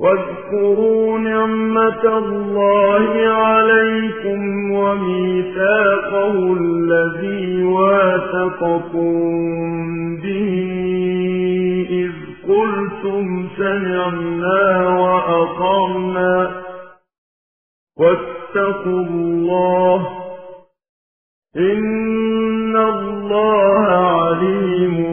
واذكروا نعمة الله عليكم وميثاقه الذي واثقكم به إذ قلتم سمعنا وأطعنا واتقوا الله إن الله عليم